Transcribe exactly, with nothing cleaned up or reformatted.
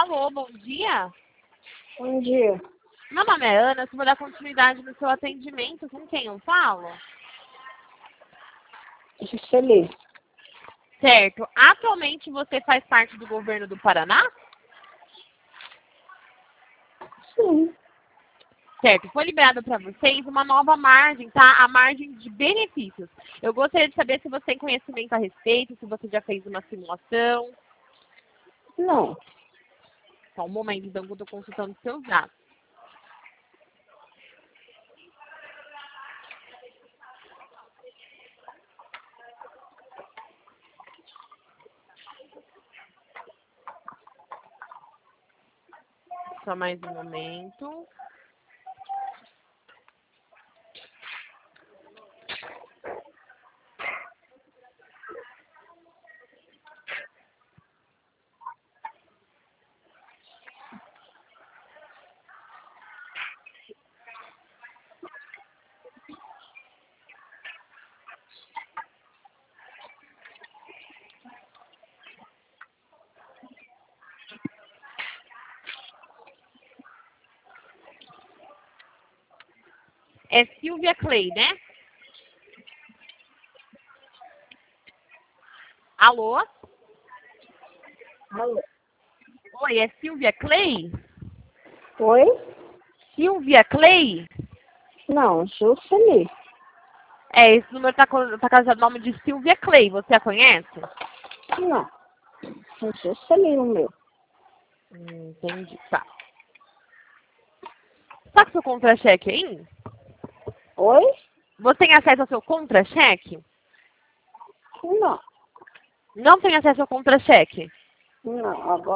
Alô, bom dia. Bom dia. Meu nome é Ana, eu vou dar continuidade no seu atendimento. Com quem eu falo? Juscelê. Certo. Atualmente você faz parte do governo do Paraná? Sim. Certo. Foi liberada para vocês uma nova margem, tá? A margem de benefícios. Eu gostaria de saber se você tem conhecimento a respeito, se você já fez uma simulação. Não. Só um momento, então, que eu estou consultando os seus dados. Só mais um momento. É Silvia Clay, né? Alô? Alô. Oi, é Silvia Clay? Oi? Silvia Clay? Não, Juscelê. É, esse número tá, com- tá casado no nome de Silvia Clay. Você a conhece? Não. É Juscelê o meu. Hum, entendi. Tá. Tá com seu contra-cheque aí? Oi? Você tem acesso ao seu contra-cheque? Não. Não tem acesso ao contra-cheque? Não, agora.